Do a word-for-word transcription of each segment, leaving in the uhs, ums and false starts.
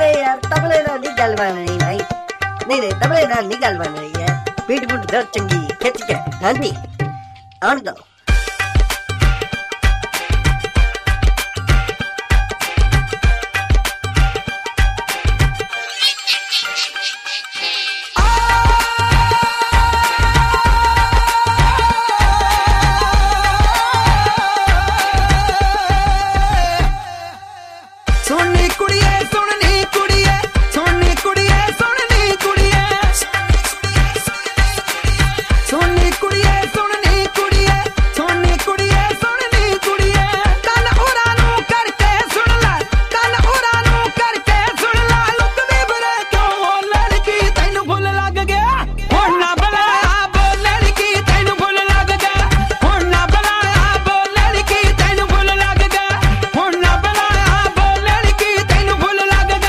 ਤਬਲੇ ਯਾਰ ਤਬਲੇ ਨਾਲ ਨਹੀਂ ਗੱਲ ਬਣ ਰਹੀ ਭਾਈ। ਨਹੀਂ ਨਹੀਂ ਤਬਲੇ ਨਾਲ ਨਹੀਂ ਗੱਲ ਬਣ ਰਹੀ ਹੈ। ਪੀਟ ਪੁੱਟ ਦਰ ਚੰਗੀ ਖਿੱਚ ਕੇ ਹਾਂਜੀ ਆਣ ਦੋ। ਸੋਹਣੀ ਕੁੜੀਏ ਸੋਹਣੀ ਕੁੜੀਏ ਸੋਹਣੀ ਕੁੜੀਏ ਸੋਹਣੀ ਕੁੜੀਏ ਸੋਹਣੀ ਕੁੜੀਏ ਸੋਹਣੀ ਕੁੜੀਏ ਸੋਹਣੀ ਕੁੜੀਏ ਸੋਹਣੀ ਕੁੜੀਏ ਕੰਨ ਹੋਰਾਂ ਨੂੰ ਕਰਕੇ ਸੁਣ ਲੈ ਕੰਨ ਹੋਰਾਂ ਨੂੰ ਕਰਕੇ ਸੁਣ ਲੈ ਲੁਕਦੇ ਬਰੇ ਕਿਉਂ ਲੜਕੀ ਤੈਨੂੰ ਫੁੱਲ ਲੱਗ ਗਿਆ ਹੁਣ ਨਾ ਬੁਲਾਇਆ ਬੋਲ ਲੜਕੀ ਤੈਨੂੰ ਫੁੱਲ ਲੱਗ ਗਿਆ ਹੁਣ ਨਾ ਬੁਲਾਇਆ ਬੋਲ ਲੜਕੀ ਤੈਨੂੰ ਫੁੱਲ ਲੱਗ ਗਿਆ ਹੁਣ ਨਾ ਬੁਲਾਇਆ ਬੋਲ ਲੜਕੀ ਤੈਨੂੰ ਫੁੱਲ ਲੱਗ ਗਿਆ।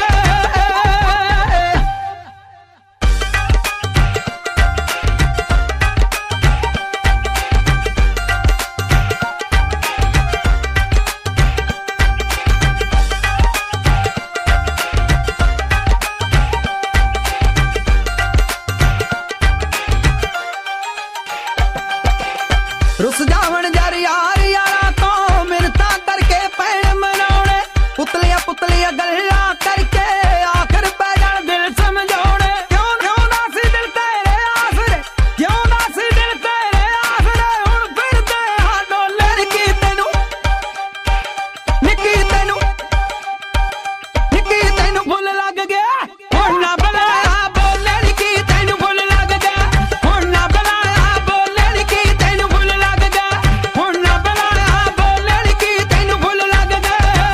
ਰੁੱਸ ਜਾਵਣ ਯਾਰ ਯਾਰ ਯਾਰਾਂ ਤੋਂ ਮਿੰਨਤਾਂ ਕਰਕੇ ਪੈਣ ਮਨਾਉਣੇ ਪੁਤਲੀਆਂ ਪੁਤਲੀਆਂ ਗੱਲਾਂ ਕਰਕੇ ਆਖਰ ਪੈ ਜਾਣ ਦਿਲ ਸਮਝਾਉਣੇ ਕਿਉਂ ਕਿਉਂ ਨਾ ਸੀ ਦਿਲ ਤੇਰੇ ਆਸਰੇ ਕਿਉਂ ਨਾ ਸੀ ਦਿਲ ਤੇਰੇ ਆਸਰੇ ਹੁਣ ਫਿਰਦੇ ਹਾਂ ਡੋਲੇ ਨਿੱਕੀ ਤੈਨੂੰ ਨਿੱਕੀ ਤੈਨੂੰ ਨਿੱਕੀ ਤੈਨੂੰ ਫੁੱਲ ਲੱਗ ਗਿਆ ਹੁਣ ਨਾ ਬੁਲਾਇਆ ਬੋਲ ਲੜਕੀ ਤੈਨੂੰ ਫੁੱਲ ਲੱਗ ਗਿਆ ਹੁਣ ਨਾ ਬੁਲਾਇਆ ਬੋਲ ਲੜਕੀ ਤੈਨੂੰ ਫੁੱਲ ਲੱਗ ਗਿਆ ਹੁਣ ਨਾ ਬੁਲਾਇਆ ਬੋਲ ਲੜਕੀ ਤੈਨੂੰ ਫੁੱਲ ਲੱਗ ਗਿਆ।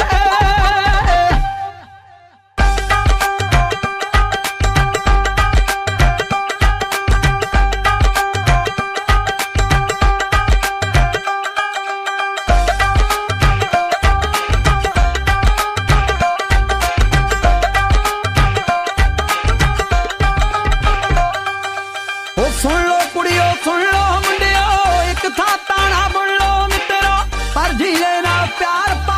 ਉਹ ਸੁਣ ਲੋ ਕੁੜੀਓ ਸੁਣ ਲੋ ਮੁੰਡਿਓ ਇੱਕ ਥਾਂ ਤਾਣਾ ਬੁਣ ਲੋ ਮਿੱਤਰੋ ਪਰ ਜੀਏ ਨਾਲ ਪਿਆਰ